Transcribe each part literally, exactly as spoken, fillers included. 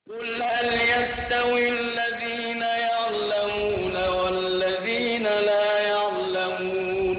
قل هل يستوي الذين يعلمون والذين لا يعلمون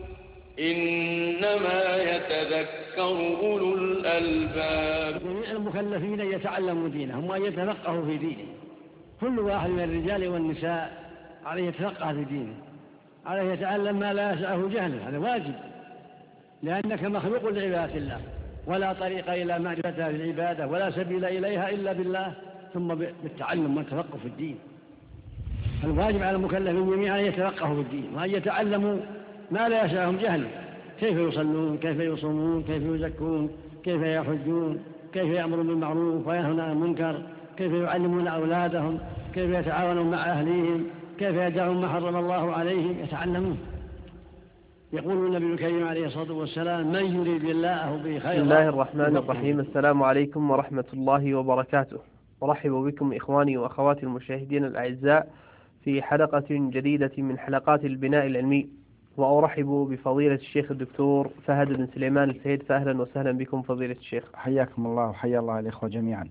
إنما يتذكر أولو الألباب. جميع المكلفين يتعلموا دينهم وأن يتفقهوا في دينه. كل واحد من الرجال والنساء عليه يتفقه في دينه، عليه يتعلم ما لا يسعه جهله، هذا واجب، لأنك مخلوق لعبادة الله، ولا طريق إلى معرفتها في العبادة ولا سبيل إليها إلا بالله، ثم بالتعلم والتفقه في الدين. الواجب على المكلفين جميعا أن يتفقهوا في الدين وأن يتعلموا ما لا يسعهم جهله، كيف يصلون، كيف يصومون، كيف يزكون، كيف يحجون، كيف يأمرون بالمعروف وينهون عن المنكر، كيف يعلمون أولادهم، كيف يتعاونون مع أهليهم، كيف يدعون ما حرم الله عليهم، يتعلمون. يقول النبي الكريم عليه الصلاة والسلام: من يريد الله به خيرا. بسم الله الرحمن الرحيم. السلام عليكم ورحمة الله وبركاته. أرحب بكم إخواني وأخواتي المشاهدين الأعزاء في حلقة جديدة من حلقات البناء العلمي، وأرحب بفضيلة الشيخ الدكتور فهد بن سليمان السيد، فأهلا وسهلا بكم فضيلة الشيخ. حياكم الله وحيا الله الإخوة جميعا.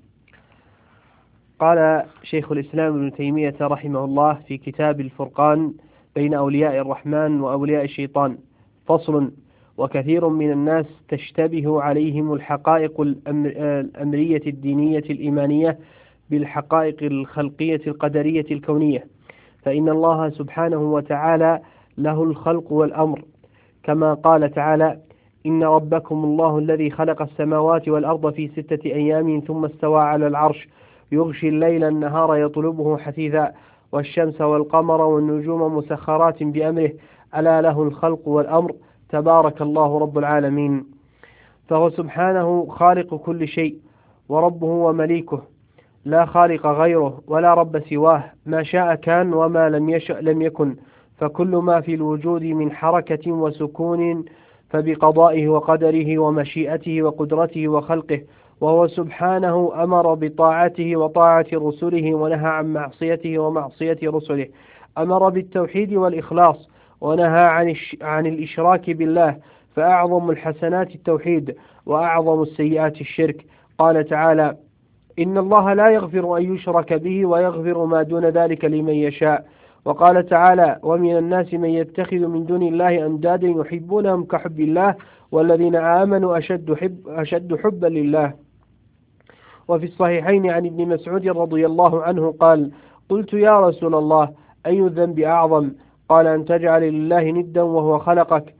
قال شيخ الإسلام ابن تيمية رحمه الله في كتاب الفرقان بين أولياء الرحمن وأولياء الشيطان: فصل: وكثير من الناس تشتبه عليهم الحقائق الأمرية الدينية الإيمانية بالحقائق الخلقية القدرية الكونية، فإن الله سبحانه وتعالى له الخلق والأمر، كما قال تعالى: إن ربكم الله الذي خلق السماوات والأرض في ستة أيام ثم استوى على العرش يغشي الليل النهار يطلبه حثيثا والشمس والقمر والنجوم مسخرات بأمره ألا له الخلق والأمر تبارك الله رب العالمين. فهو سبحانه خالق كل شيء وربه ومليكه، لا خالق غيره ولا رب سواه، ما شاء كان وما لم يشأ لم يكن، فكل ما في الوجود من حركة وسكون فبقضائه وقدره ومشيئته وقدرته وخلقه، وهو سبحانه أمر بطاعته وطاعة رسله ونهى عن معصيته ومعصية رسله، أمر بالتوحيد والإخلاص ونهى عن عن الإشراك بالله، فأعظم الحسنات التوحيد وأعظم السيئات الشرك. قال تعالى: إن الله لا يغفر أن يشرك به ويغفر ما دون ذلك لمن يشاء. وقال تعالى: ومن الناس من يتخذ من دون الله أندادا يحبونهم كحب الله والذين آمنوا أشد, حب أشد حبا لله. وفي الصحيحين عن ابن مسعود رضي الله عنه قال: قلت يا رسول الله أي الذنب أعظم؟ قال: أن تجعل لله ندا وهو خلقك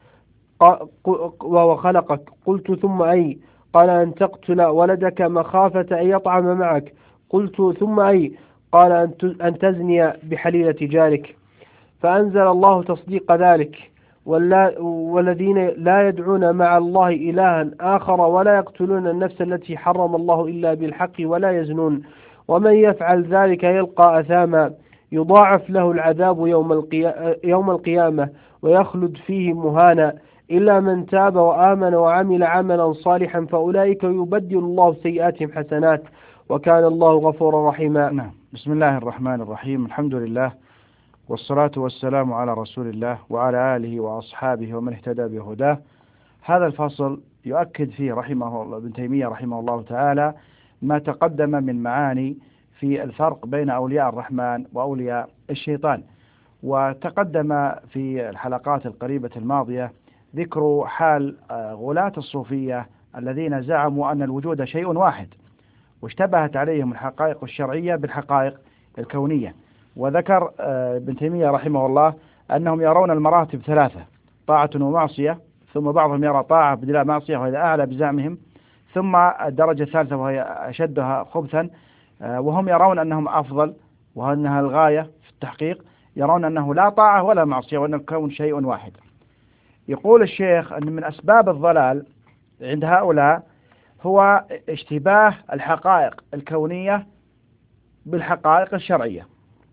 وهو خلقك قلت: ثم أي؟ قال: أن تقتل ولدك مخافة أن يطعم معك. قلت: ثم أي؟ قال: أن تزني بحليلة جارك. فأنزل الله تصديق ذلك: والذين لا يدعون مع الله إلها آخر ولا يقتلون النفس التي حرم الله إلا بالحق ولا يزنون، ومن يفعل ذلك يلقى أثاما يضاعف له العذاب يوم القيامة ويخلد فيه مهانا، إلا من تاب وآمن وعمل عملا صالحا فأولئك يبدل الله سيئاتهم حسنات وكان الله غفورا رحيما. نعم. بسم الله الرحمن الرحيم. الحمد لله والصلاة والسلام على رسول الله وعلى آله وأصحابه ومن اهتدى بهداه. هذا الفصل يؤكد فيه رحمه الله ابن تيمية رحمه الله تعالى ما تقدم من معاني في الفرق بين أولياء الرحمن وأولياء الشيطان. وتقدم في الحلقات القريبة الماضية ذكر حال غلاة الصوفية الذين زعموا أن الوجود شيء واحد، واشتبهت عليهم الحقائق الشرعية بالحقائق الكونية. وذكر ابن تيمية رحمه الله أنهم يرون المراتب ثلاثة: طاعة ومعصية، ثم بعضهم يرى طاعة بدلا معصية وهي أعلى بزعمهم، ثم الدرجة الثالثة وهي أشدها خبثا وهم يرون أنهم أفضل وأنها الغاية في التحقيق، يرون أنه لا طاعة ولا معصية وأن الكون شيء واحد. يقول الشيخ أن من أسباب الضلال عند هؤلاء هو اشتباه الحقائق الكونية بالحقائق الشرعية،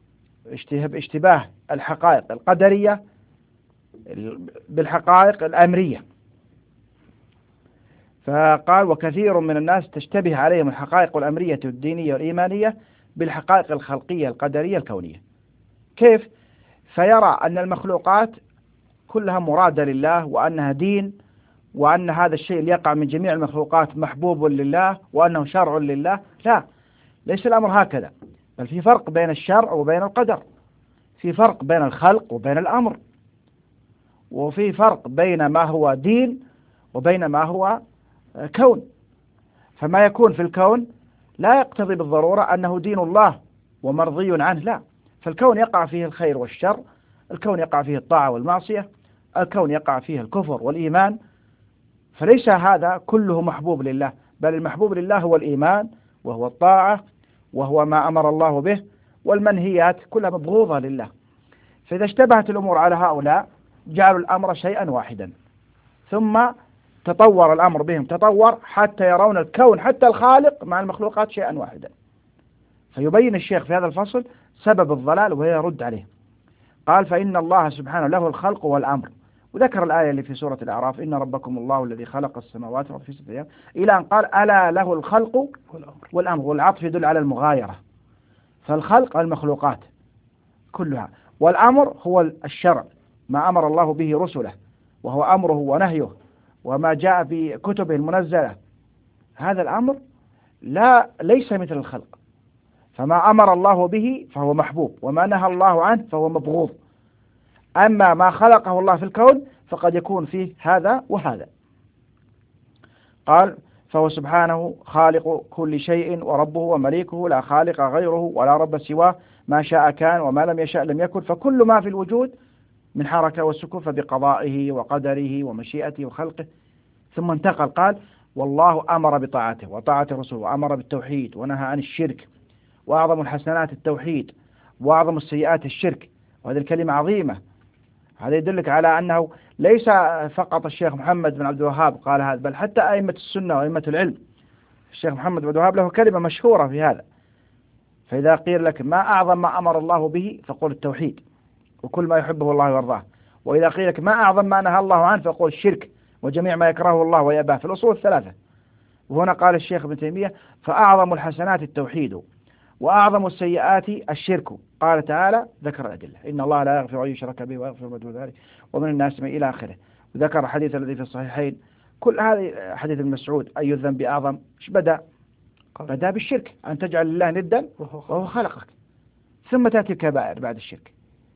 اشتباه الحقائق القدرية بالحقائق الأمرية. فقال: وكثير من الناس تشتبه عليهم الحقائق الأمرية الدينية والإيمانية بالحقائق الخلقية القدرية الكونية. كيف؟ فيرى أن المخلوقات كلها مرادة لله وأنها دين، وأن هذا الشيء اللي يقع من جميع المخلوقات محبوب لله وأنه شرع لله. لا، ليس الأمر هكذا، بل في فرق بين الشرع وبين القدر، في فرق بين الخلق وبين الأمر، وفي فرق بين ما هو دين وبين ما هو كون. فما يكون في الكون لا يقتضي بالضرورة أنه دين الله ومرضي عنه، لا، فالكون يقع فيه الخير والشر، الكون يقع فيه الطاعة والمعصية، الكون يقع فيه الكفر والإيمان، فليس هذا كله محبوب لله، بل المحبوب لله هو الإيمان وهو الطاعة وهو ما أمر الله به، والمنهيات كلها مبغوضة لله. فإذا اشتبهت الأمور على هؤلاء جعلوا الأمر شيئا واحدا، ثم تطور الأمر بهم تطور حتى يرون الكون حتى الخالق مع المخلوقات شيئا واحدا. فيبين الشيخ في هذا الفصل سبب الضلال ويرد عليه. قال: فإن الله سبحانه له الخلق والأمر، وذكر الآية اللي في سورة الأعراف: إن ربكم الله الذي خلق السماوات والأرض في ستة أيام، إلى أن قال: ألا له الخلق والأمر، والعطف يدل على المغايرة. فالخلق المخلوقات كلها، والأمر هو الشرع، ما أمر الله به رسله، وهو أمره ونهيه وما جاء في كتبه المنزلة. هذا الأمر لا ليس مثل الخلق، فما أمر الله به فهو محبوب، وما نهى الله عنه فهو مبغوض. أما ما خلقه الله في الكون فقد يكون فيه هذا وهذا. قال: فهو سبحانه خالق كل شيء وربه ومليكه، لا خالق غيره ولا رب سواه، ما شاء كان وما لم يشاء لم يكن، فكل ما في الوجود من حركة والسكون فبقضائه وقدره ومشيئته وخلقه. ثم انتقل قال: والله أمر بطاعته وطاعة رسوله، وأمر بالتوحيد ونهى عن الشرك، وأعظم الحسنات التوحيد وأعظم السيئات الشرك. وهذه الكلمة عظيمة، هذا يدلك على أنه ليس فقط الشيخ محمد بن عبد الوهاب قال هذا، بل حتى أئمة السنة وأئمة العلم. الشيخ محمد بن عبد الوهاب له كلمة مشهورة في هذا. فإذا قيل لك ما أعظم ما أمر الله به فقول التوحيد وكل ما يحبه الله ويرضاه، وإذا قيل لك ما أعظم ما نهى الله عنه فقول الشرك وجميع ما يكرهه الله ويأباه، في الأصول الثلاثة. وهنا قال الشيخ ابن تيمية: فأعظم الحسنات التوحيد وأعظم السيئات الشرك. قال تعالى ذكر الأدلة: إن الله لا يغفر أن يشرك به ويغفر ما دون ذلك ومن الناس من إلى آخره. وذكر الحديث الذي في الصحيحين، كل هذه حديث ابن مسعود: أي الذنب أعظم؟ إيش بدأ؟ بدأ بالشرك، أن تجعل الله ندا وهو خلقك، ثم تأتي الكبائر بعد الشرك.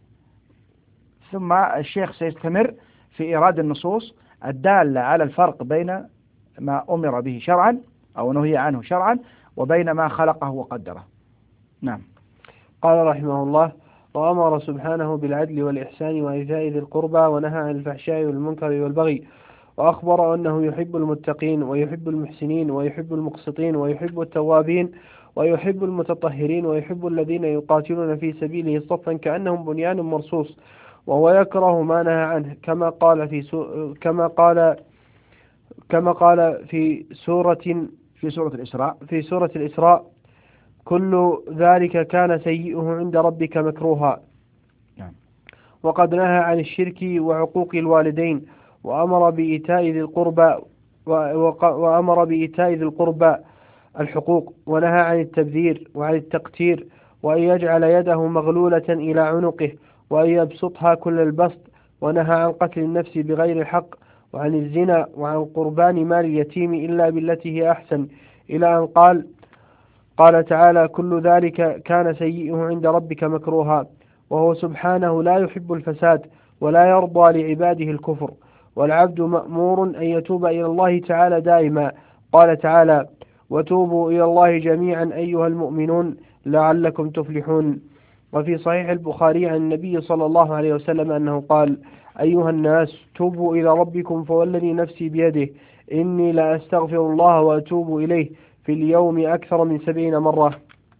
ثم الشيخ سيستمر في إيراد النصوص الدالة على الفرق بين ما أمر به شرعا أو نهي عنه شرعا وبين ما خلقه وقدره. نعم. قال رحمه الله: وأمر سبحانه بالعدل والإحسان وإيتاء ذي القربى، ونهى عن الفحشاء والمنكر والبغي، وأخبر أنه يحب المتقين ويحب المحسنين ويحب المقسطين ويحب التوابين ويحب المتطهرين ويحب الذين يقاتلون في سبيله صفا كأنهم بنيان مرصوص، وهو يكره ما نهى عنه، كما قال في سو... كما قال كما قال في سورة في سورة الإسراء في سورة الإسراء: كل ذلك كان سيئه عند ربك مكروها. نعم. وقد نهى عن الشرك وعقوق الوالدين، وأمر بإيتاء ذي القربى وأمر بإيتاء ذي القربى الحقوق، ونهى عن التبذير وعن التقتير، وأن يجعل يده مغلولة إلى عنقه وأن يبسطها كل البسط، ونهى عن قتل النفس بغير الحق، وعن الزنا، وعن قربان مال اليتيم إلا بالتي هي أحسن، إلى أن قال قال تعالى: كل ذلك كان سيئه عند ربك مكروها. وهو سبحانه لا يحب الفساد ولا يرضى لعباده الكفر، والعبد مأمور أن يتوب إلى الله تعالى دائما. قال تعالى: وتوبوا إلى الله جميعا أيها المؤمنون لعلكم تفلحون. وفي صحيح البخاري عن النبي صلى الله عليه وسلم أنه قال: أيها الناس توبوا إلى ربكم فوالذي نفسي بيده إني لا أستغفر الله وأتوب إليه في اليوم أكثر من سبعين مرة.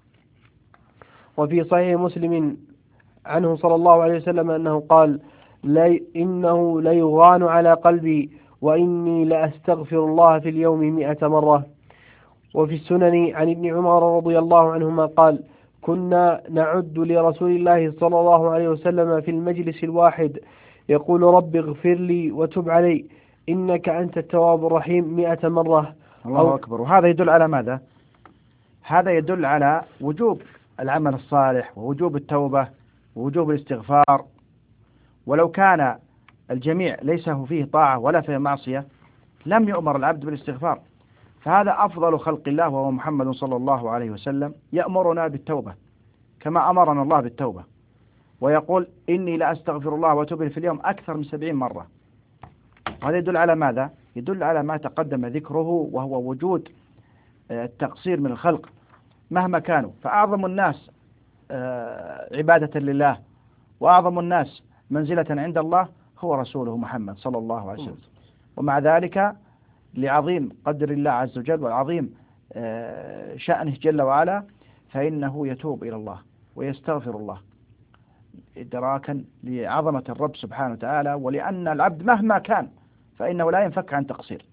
وفي صحيح مسلم عنه صلى الله عليه وسلم أنه قال: لي إنه ليغان على قلبي وإني لأستغفر الله في اليوم مئة مرة. وفي السنن عن ابن عمر رضي الله عنهما قال: كنا نعد لرسول الله صلى الله عليه وسلم في المجلس الواحد يقول: رب اغفر لي وتب علي إنك أنت التواب الرحيم مئة مرة. الله أكبر. وهذا يدل على ماذا؟ هذا يدل على وجوب العمل الصالح ووجوب التوبة ووجوب الاستغفار. ولو كان الجميع ليس فيه طاعة ولا فيه معصية لم يؤمر العبد بالاستغفار، فهذا أفضل خلق الله وهو محمد صلى الله عليه وسلم، يأمرنا بالتوبة كما أمرنا الله بالتوبة، ويقول إني لا أستغفر الله وأتوب في اليوم أكثر من سبعين مرة. هذا يدل على ماذا؟ يدل على ما تقدم ذكره، وهو وجود التقصير من الخلق مهما كانوا. فأعظم الناس عبادة لله وأعظم الناس منزلة عند الله هو رسوله محمد صلى الله عليه وسلم، ومع ذلك لعظيم قدر الله عز وجل وعظيم شأنه جل وعلا فإنه يتوب إلى الله ويستغفر الله إدراكا لعظمة الرب سبحانه وتعالى، ولأن العبد مهما كان فإنه لا ينفك عن تقصير،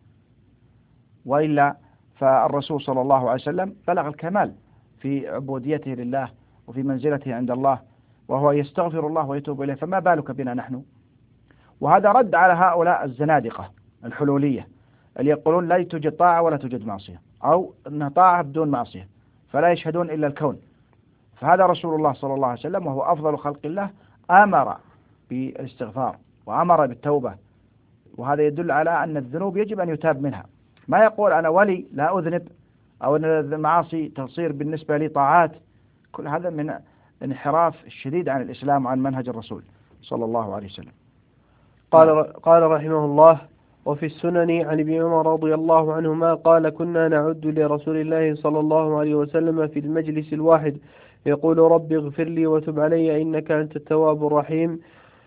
وإلا فالرسول صلى الله عليه وسلم بلغ الكمال في عبوديته لله وفي منزلته عند الله، وهو يستغفر الله ويتوب إليه، فما بالك بنا نحن؟ وهذا رد على هؤلاء الزنادقة الحلولية اللي يقولون لا توجد طاعة ولا توجد معصية، أو أنها طاعة بدون معصية، فلا يشهدون إلا الكون. فهذا رسول الله صلى الله عليه وسلم وهو أفضل خلق الله أمر بالاستغفار وأمر بالتوبة، وهذا يدل على أن الذنوب يجب أن يتاب منها. ما يقول أنا ولي لا أذنب، أو أن المعاصي تصير بالنسبة لي طاعات، كل هذا من الانحراف الشديد عن الإسلام وعن منهج الرسول صلى الله عليه وسلم. قال قال رحمه الله: وفي السنن عن ابن عمر رضي الله عنهما قال: كنا نعد لرسول الله صلى الله عليه وسلم في المجلس الواحد يقول: رب اغفر لي وتب علي إنك أنت التواب الرحيم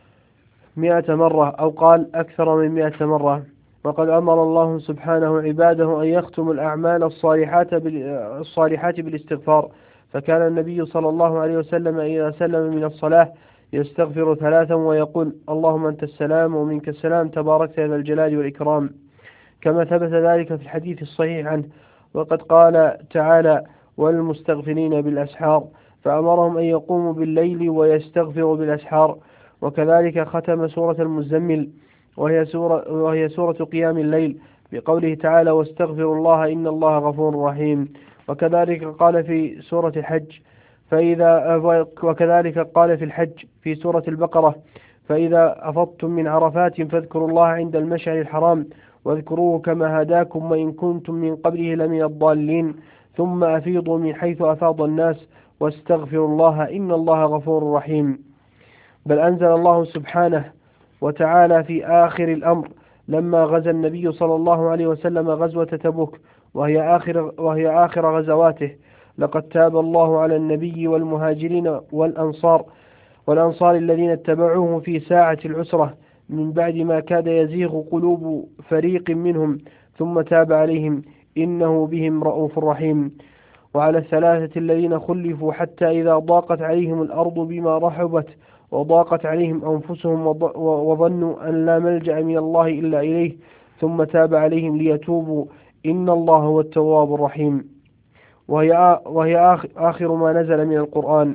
مئة مرة، أو قال أكثر من مئة مرة. وقد أمر الله سبحانه عباده أن يختموا الأعمال الصالحات الصالحات بالاستغفار، فكان النبي صلى الله عليه وسلم إذا سلم من الصلاة يستغفر ثلاثا ويقول: اللهم أنت السلام ومنك السلام تباركت يا ذا الجلال والإكرام، كما ثبت ذلك في الحديث الصحيح عنه. وقد قال تعالى: والمستغفرين بالأسحار، فأمرهم أن يقوموا بالليل ويستغفروا بالأسحار. وكذلك ختم سورة المزمل وهي سورة, وهي سورة قيام الليل بقوله تعالى: واستغفروا الله إن الله غفور رحيم. وكذلك قال في سورة الحج فإذا وكذلك قال في الحج في سورة البقرة: فإذا أفضتم من عرفات فاذكروا الله عند المشعر الحرام واذكروه كما هداكم وإن كنتم من قبله لمن الضالين ثم أفيضوا من حيث أفاض الناس واستغفروا الله إن الله غفور رحيم. بل أنزل الله سبحانه وتعالى في آخر الأمر لما غزا النبي صلى الله عليه وسلم غزوة تبوك وهي آخر, وهي آخر غزواته: لقد تاب الله على النبي والمهاجرين والأنصار والأنصار الذين اتبعوه في ساعة العسرة من بعد ما كاد يزيغ قلوب فريق منهم ثم تاب عليهم إنه بهم رؤوف رحيم. وعلى الثلاثة الذين خلفوا حتى إذا ضاقت عليهم الأرض بما رحبت وضاقت عليهم أنفسهم وظنوا أن لا ملجأ من الله إلا إليه ثم تاب عليهم ليتوبوا إن الله هو التواب الرحيم. وهي, وهي آخر ما نزل من القرآن.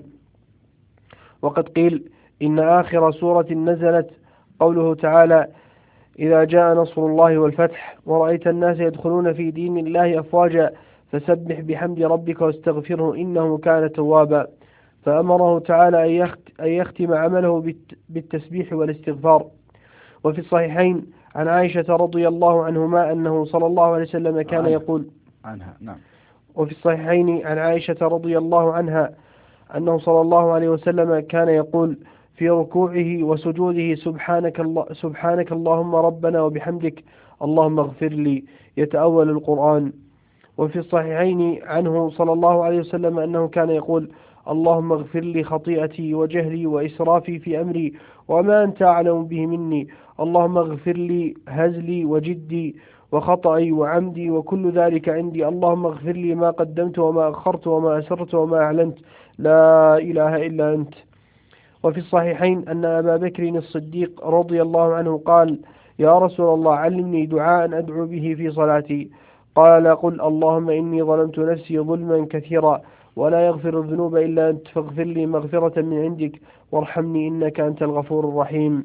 وقد قيل إن آخر سورة نزلت قوله تعالى: إذا جاء نصر الله والفتح ورأيت الناس يدخلون في دين الله أفواجا فسبح بحمد ربك واستغفره إنه كان توابا. فأمره تعالى أن يختم عمله بالتسبيح والاستغفار. وفي الصحيحين عن عائشة رضي الله عنهما أنه صلى الله عليه وسلم كان يقول عنها نعم. وفي الصحيحين عن عائشة رضي الله عنها أنه صلى الله عليه وسلم كان يقول في ركوعه وسجوده: سبحانك, الله سبحانك اللهم ربنا وبحمدك اللهم اغفر لي، يتأول القرآن. وفي الصحيحين عنه صلى الله عليه وسلم أنه كان يقول: اللهم اغفر لي خطيئتي وجهلي وإسرافي في أمري وما أنت أعلم به مني، اللهم اغفر لي هزلي وجدي وخطأي وعمدي وكل ذلك عندي، اللهم اغفر لي ما قدمت وما أخرت وما أسرت وما أعلنت، لا إله إلا أنت. وفي الصحيحين أن أبا بكر الصديق رضي الله عنه قال: يا رسول الله علمني دعاء أدعو به في صلاتي. قال: قل اللهم إني ظلمت نفسي ظلما كثيرا ولا يغفر الذنوب إلا أنت فاغفر لي مغفرة من عندك وارحمني إنك أنت الغفور الرحيم.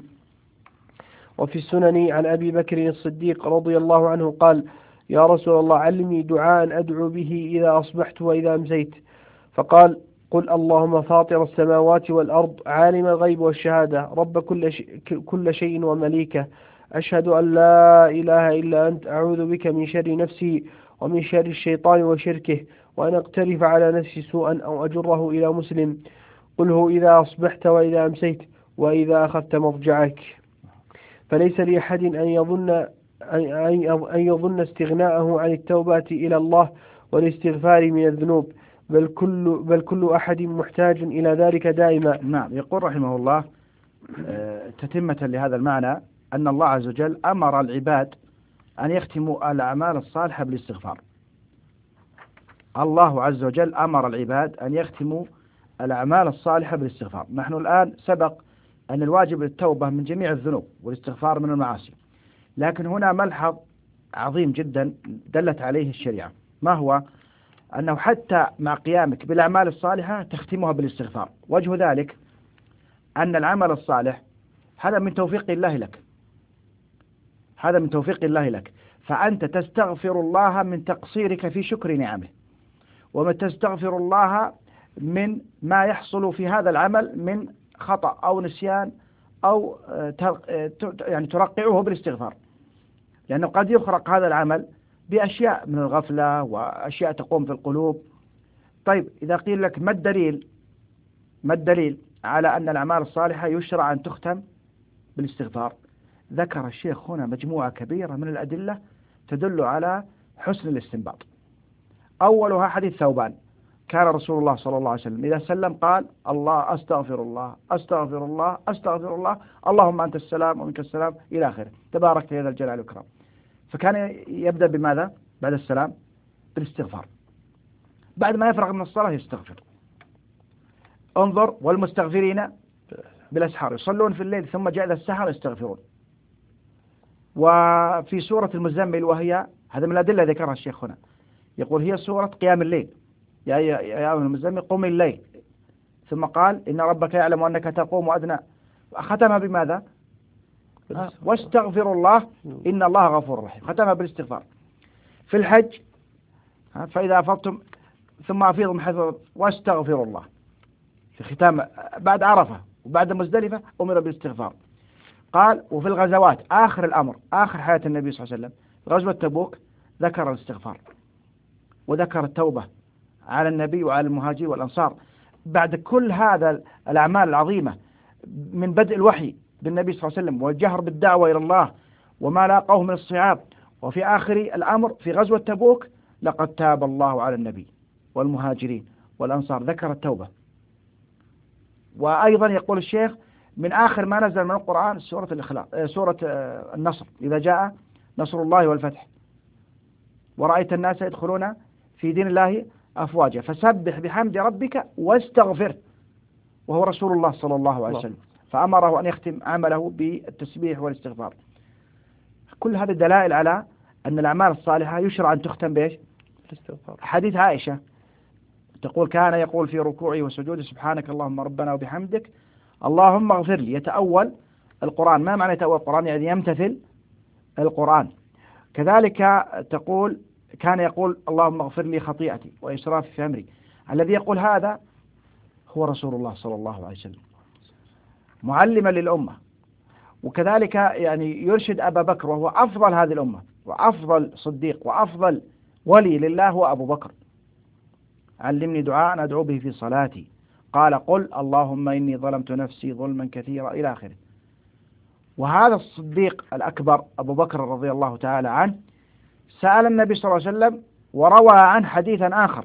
وفي السنن عن أبي بكر الصديق رضي الله عنه قال: يا رسول الله علمني دعاء أدعو به إذا أصبحت وإذا أمسيت. فقال: قل اللهم فاطر السماوات والأرض عالم الغيب والشهادة رب كل شيء, كل شيء ومليكه، أشهد أن لا إله إلا أنت أعوذ بك من شر نفسي ومن شر الشيطان وشركه، وأن أقترف على نفسي سوءا أو أجره إلى مسلم. قله إذا أصبحت وإذا أمسيت وإذا أخذت مضجعك. فليس لأحد أن يظن أن يظن استغناءه عن التوبة إلى الله والاستغفار من الذنوب، بل كل بل كل أحد محتاج إلى ذلك دائما. نعم. يقول رحمه الله تتمة لهذا المعنى أن الله عز وجل أمر العباد أن يختموا الأعمال الصالحة بالاستغفار. الله عز وجل أمر العباد أن يختموا الأعمال الصالحة بالاستغفار. نحن الآن سبق أن الواجب التوبة من جميع الذنوب والاستغفار من المعاصي، لكن هنا ملحظ عظيم جدا دلت عليه الشريعة، ما هو؟ أنه حتى مع قيامك بالأعمال الصالحة تختمها بالاستغفار. وجه ذلك أن العمل الصالح هذا من توفيق الله لك، هذا من توفيق الله لك، فأنت تستغفر الله من تقصيرك في شكر نعمه، وما تستغفر الله من ما يحصل في هذا العمل من خطأ أو نسيان أو يعني ترقعه بالاستغفار، لأنه قد يخرق هذا العمل بأشياء من الغفلة وأشياء تقوم في القلوب. طيب إذا قيل لك ما الدليل ما الدليل على أن الأعمال الصالحة يشرع أن تختم بالاستغفار؟ ذكر الشيخ هنا مجموعة كبيرة من الأدلة تدل على حسن الاستنباط. أولها حديث ثوبان، كان رسول الله صلى الله عليه وسلم إذا سلم قال الله أستغفر الله أستغفر الله أستغفر الله اللهم أنت السلام ومنك السلام إلى آخره، تبارك يا ذا الجلال والإكرام. فكان يبدأ بماذا بعد السلام؟ بالاستغفار. بعد ما يفرغ من الصلاة يستغفر. انظر والمستغفرين بالأسحار يصلون في الليل ثم جاء السحر يستغفرون. وفي سورة المزمل، وهي هذا من الأدلة ذكرها الشيخ هنا، يقول هي سورة قيام الليل، يا أيها المزمل قم الليل، ثم قال إن ربك يعلم أنك تقوم أدنى، ختمها بماذا؟ واستغفر الله إن الله غفور رحيم، ختمها بالاستغفار. في الحج فإذا أفضتم ثم أفيضوا من حيث واستغفر الله، في ختام بعد عرفة وبعد مزدلفة أمر بالاستغفار. قال وفي الغزوات آخر الأمر آخر حياة النبي صلى الله عليه وسلم غزوة تبوك ذكر الاستغفار وذكر التوبة على النبي وعلى المهاجرين والأنصار. بعد كل هذا الأعمال العظيمة من بدء الوحي بالنبي صلى الله عليه وسلم والجهر بالدعوة إلى الله وما لاقوه من الصعاب، وفي آخر الأمر في غزوة تبوك لقد تاب الله على النبي والمهاجرين والأنصار، ذكر التوبة. وأيضا يقول الشيخ من آخر ما نزل من القرآن سورة الإخلاص، سورة النصر، إذا جاء نصر الله والفتح ورأيت الناس يدخلون في دين الله أفواجا فسبح بحمد ربك واستغفر، وهو رسول الله صلى الله عليه وسلم، فأمره أن يختم عمله بالتسبيح والاستغفار. كل هذه دلائل على أن الأعمال الصالحة يشرع أن تختم بإيش؟ حديث عائشة تقول كان يقول في ركوعه وسجوده سبحانك اللهم ربنا وبحمدك اللهم اغفر لي، يتأول القرآن. ما معنى يتأول القرآن؟ يعني يمتثل القرآن. كذلك تقول كان يقول اللهم اغفر لي خطيئتي وإسرافي في أمري. الذي يقول هذا هو رسول الله صلى الله عليه وسلم معلما للأمة. وكذلك يعني يرشد أبا بكر وهو أفضل هذه الأمة وأفضل صديق وأفضل ولي لله هو أبو بكر، علمني دعاء أدعو به في صلاتي، قال قل اللهم إني ظلمت نفسي ظلما كثيرا إلى آخره. وهذا الصديق الأكبر أبو بكر رضي الله تعالى عنه سأل النبي صلى الله عليه وسلم وروى عنه حديثا آخر،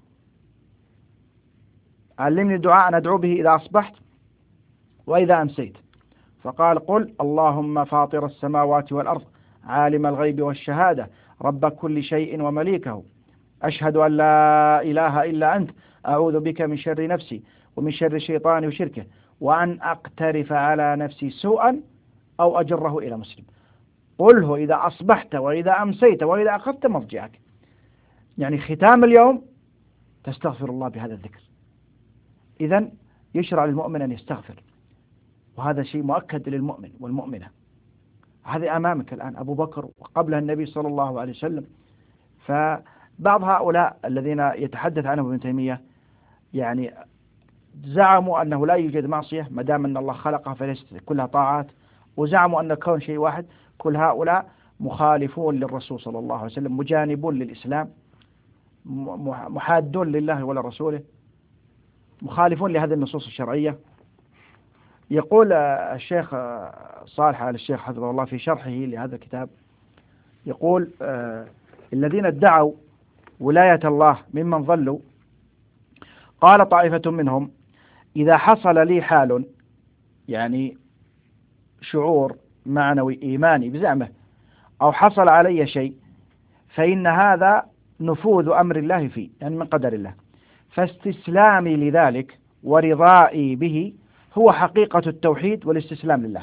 علمني دعاء أدعو به إذا أصبحت وإذا أمسيت، فقال قل اللهم فاطر السماوات والأرض عالم الغيب والشهادة رب كل شيء ومليكه أشهد أن لا إله إلا أنت أعوذ بك من شر نفسي ومن شر الشيطان وشركه وأن أقترف على نفسي سوءا أو أجره إلى مسلم. قله إذا أصبحت وإذا أمسيت وإذا أخذت مضجعك. يعني ختام اليوم تستغفر الله بهذا الذكر. إذن يشرع للمؤمن أن يستغفر، وهذا شيء مؤكد للمؤمن والمؤمنة. هذه أمامك الآن أبو بكر وقبلها النبي صلى الله عليه وسلم. فبعض هؤلاء الذين يتحدث عنهم ابن تيمية يعني زعموا أنه لا يوجد معصية ما دام أن الله خلقها فليست كلها طاعات، وزعموا أن الكون شيء واحد. كل هؤلاء مخالفون للرسول صلى الله عليه وسلم، مجانبون للإسلام، محادون لله ولرسوله، مخالفون لهذه النصوص الشرعية. يقول الشيخ صالح آل الشيخ حفظه الله في شرحه لهذا الكتاب، يقول آه الذين ادعوا ولاية الله ممن ضلوا، قال طائفة منهم: إذا حصل لي حال، يعني شعور معنوي إيماني بزعمه، أو حصل علي شيء، فإن هذا نفوذ أمر الله فيه، يعني من قدر الله، فاستسلامي لذلك ورضائي به هو حقيقة التوحيد والاستسلام لله.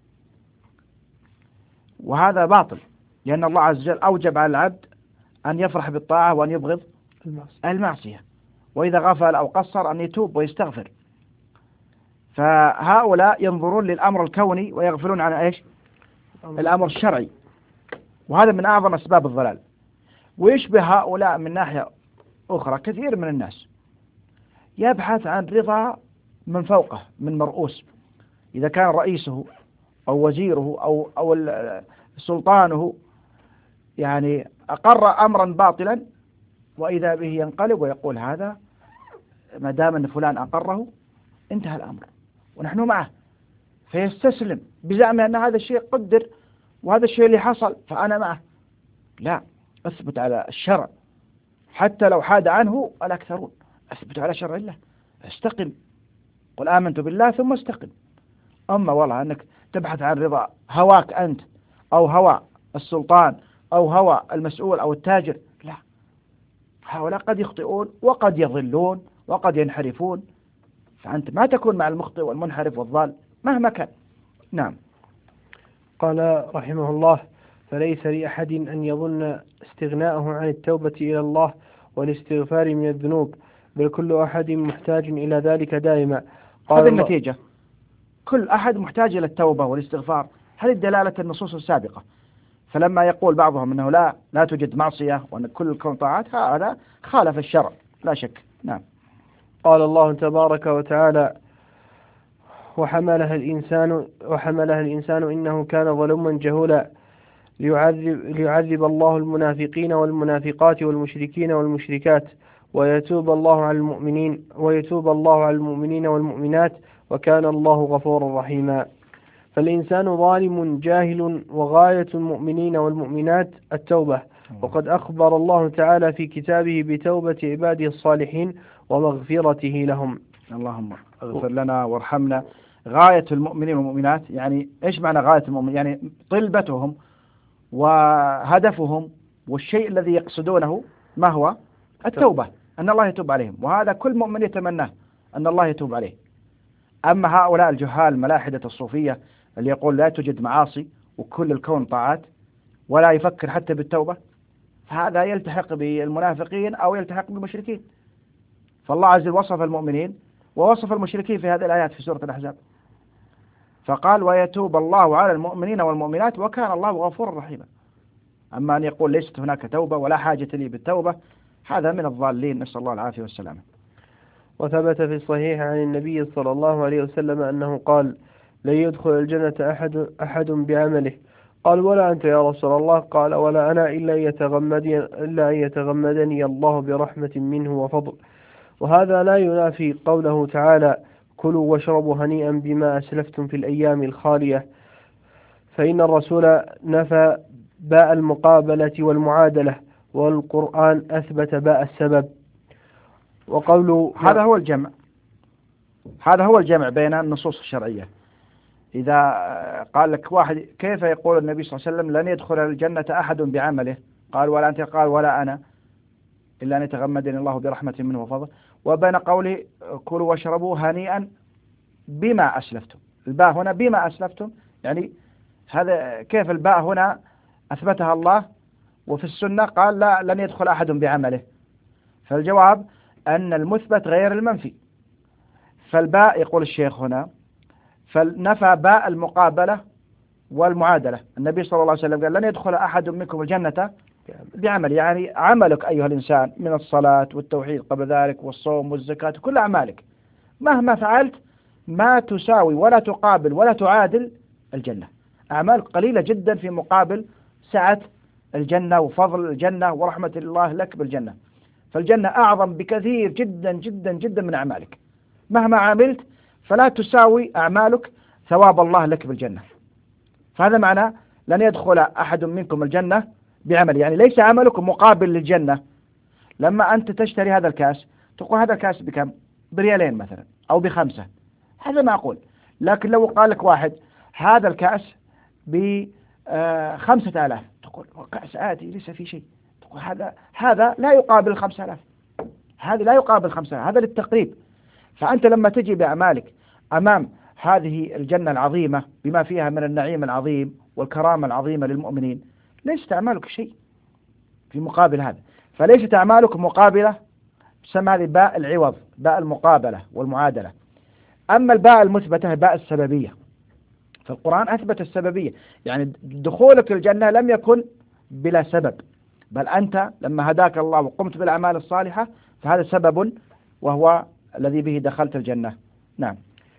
وهذا باطل، لأن الله عز وجل أوجب على العبد أن يفرح بالطاعة وأن يبغض المعصية، وإذا غفل أو قصر أن يتوب ويستغفر. فهؤلاء ينظرون للأمر الكوني ويغفلون عن إيش؟ الأمر الشرعي، وهذا من أعظم أسباب الضلال. ويشبه هؤلاء من ناحية أخرى كثير من الناس يبحث عن رضا من فوقه، من مرؤوس، إذا كان رئيسه أو وزيره أو أو سلطانه يعني أقر أمرا باطلا، وإذا به ينقلب ويقول هذا ما دام أن فلان أقره انتهى الأمر ونحن معه، فيستسلم بزعم أن هذا الشيء قدر وهذا الشيء اللي حصل فأنا معه. لا، أثبت على الشرع حتى لو حاد عنه الأكثرون، أثبت على شرع الله، استقم، قل آمنت بالله ثم استقم. أما والله أنك تبحث عن رضا هواك أنت أو هوى السلطان أو هوى المسؤول أو التاجر، لا، هؤلاء قد يخطئون وقد يضلون وقد ينحرفون، فأنت ما تكون مع المخطئ والمنحرف والضال مهما كان. نعم. قال رحمه الله: فليس لأحد أن يظن استغناءه عن التوبة إلى الله والاستغفار من الذنوب، بل كل أحد محتاج إلى ذلك دائما. هذه النتيجة، كل أحد محتاج إلى التوبة والاستغفار، هذه دلالة النصوص السابقة. فلما يقول بعضهم أنه لا لا توجد معصية وأن كل الكون طاعات، هذا خالف الشرع لا شك. نعم. قال الله تبارك وتعالى: وحملها الإنسان وحملها الإنسان إنه كان ظلوما جهولا، ليعذب, ليعذب الله المنافقين والمنافقات والمشركين والمشركات ويتوب الله على المؤمنين ويتوب الله على المؤمنين والمؤمنات وكان الله غفورا رحيما. فالإنسان ظالم جاهل، وغاية المؤمنين والمؤمنات التوبة، وقد أخبر الله تعالى في كتابه بتوبة عباده الصالحين ومغفرته لهم. اللهم اغفر لنا وارحمنا. غاية المؤمنين والمؤمنات، يعني إيش معنى غاية المؤمنين؟ يعني طلبتهم وهدفهم والشيء الذي يقصدونه ما هو؟ التوبة، أن الله يتوب عليهم، وهذا كل مؤمن يتمناه أن الله يتوب عليه. أما هؤلاء الجهال ملاحدة الصوفية اللي يقول لا توجد معاصي وكل الكون طاعات ولا يفكر حتى بالتوبة، فهذا يلتحق بالمنافقين أو يلتحق بالمشركين. فالله عز وجل وصف المؤمنين ووصف المشركين في هذه الآيات في سورة الأحزاب، فقال: ويتوب الله على المؤمنين والمؤمنات وكان الله غفورا رحيما. أما أن يقول ليست هناك توبة ولا حاجة لي بالتوبة، هذا من الضالين، نسأل الله العافية والسلامة. وثبت في الصحيح عن النبي صلى الله عليه وسلم أنه قال: لن يدخل الجنة أحد, أحد بعمله. قال: ولا أنت يا رسول الله؟ قال: ولا أنا إلا يتغمدني, إلا أن يتغمدني الله برحمة منه وفضل. وهذا لا ينافي قوله تعالى: كلوا واشربوا هنيئا بما أسلفتم في الأيام الخالية، فإن الرسول نفى باء المقابلة والمعادلة، والقرآن أثبت باء السبب. وقوله هذا هو الجمع، هذا هو الجمع بين النصوص الشرعية. إذا قال لك واحد: كيف يقول النبي صلى الله عليه وسلم لن يدخل الجنة أحد بعمله؟ قال: ولا أنت؟ قال: ولا أنا إلا أن يتغمدني الله برحمة منه وفضل. وبين قوله: كلوا واشربوا هنيئا بما أسلفتم، الباء هنا بما أسلفتم، يعني هذا كيف الباء هنا أثبتها الله، وفي السنة قال لا لن يدخل أحد بعمله. فالجواب أن المثبت غير المنفي. فالباء يقول الشيخ هنا فنفى باء المقابلة والمعادلة. النبي صلى الله عليه وسلم قال: لن يدخل أحد منكم الجنة بعمل، يعني عملك أيها الإنسان من الصلاة والتوحيد قبل ذلك والصوم والزكاة، كل أعمالك مهما فعلت ما تساوي ولا تقابل ولا تعادل الجنة. أعمال قليلة جدا في مقابل سعة الجنة وفضل الجنة ورحمة الله لك بالجنة. فالجنة أعظم بكثير جدا جدا جدا من أعمالك، مهما عملت فلا تساوي أعمالك ثواب الله لك بالجنة. فهذا معنى لن يدخل أحد منكم الجنة بعمل، يعني ليس عملك مقابل للجنة. لما أنت تشتري هذا الكاس تقول هذا الكاس بكم؟ بريالين مثلا أو بخمسة، هذا معقول. لكن لو قال لك واحد هذا الكاس بخمسة آلاف، تقول كاس عادي ليس في شيء، تقول هذا هذا لا يقابل الخمسة آلاف، هذا لا يقابل خمسة آلاف، هذا للتقريب. فأنت لما تجي بأعمالك أمام هذه الجنة العظيمة بما فيها من النعيم العظيم والكرامة العظيمة للمؤمنين، ليست أعمالك شيء في مقابل هذا. فليست أعمالك مقابلة، تسمى هذه باء العوض، باء المقابلة والمعادلة. أما الباء المثبتة باء السببية، فالقرآن أثبت السببية، يعني دخولك الجنة لم يكن بلا سبب، بل أنت لما هداك الله وقمت بالأعمال الصالحة فهذا سبب وهو الذي به دخلت الجنة. نعم.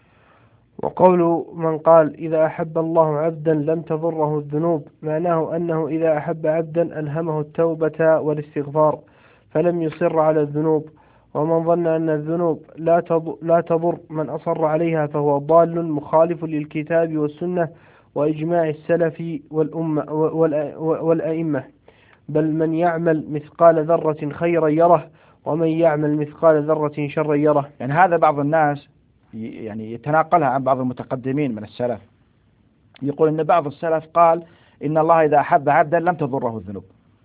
وقول من قال إذا أحب الله عبدا لم تضره الذنوب، معناه أنه إذا أحب عبدا ألهمه التوبة والاستغفار فلم يصر على الذنوب. ومن ظن أن الذنوب لا لا تضر من أصر عليها فهو ضال مخالف للكتاب والسنة وإجماع السلف والأمة والأئمة. بل من يعمل مثقال ذرة خيرا يره ومن يعمل مثقال ذرة شرا يره. يعني هذا بعض الناس يعني يتناقلها عن بعض المتقدمين من السلف، يقول إن بعض السلف قال إن الله إذا أحب عبدا لم تضره الذنوب.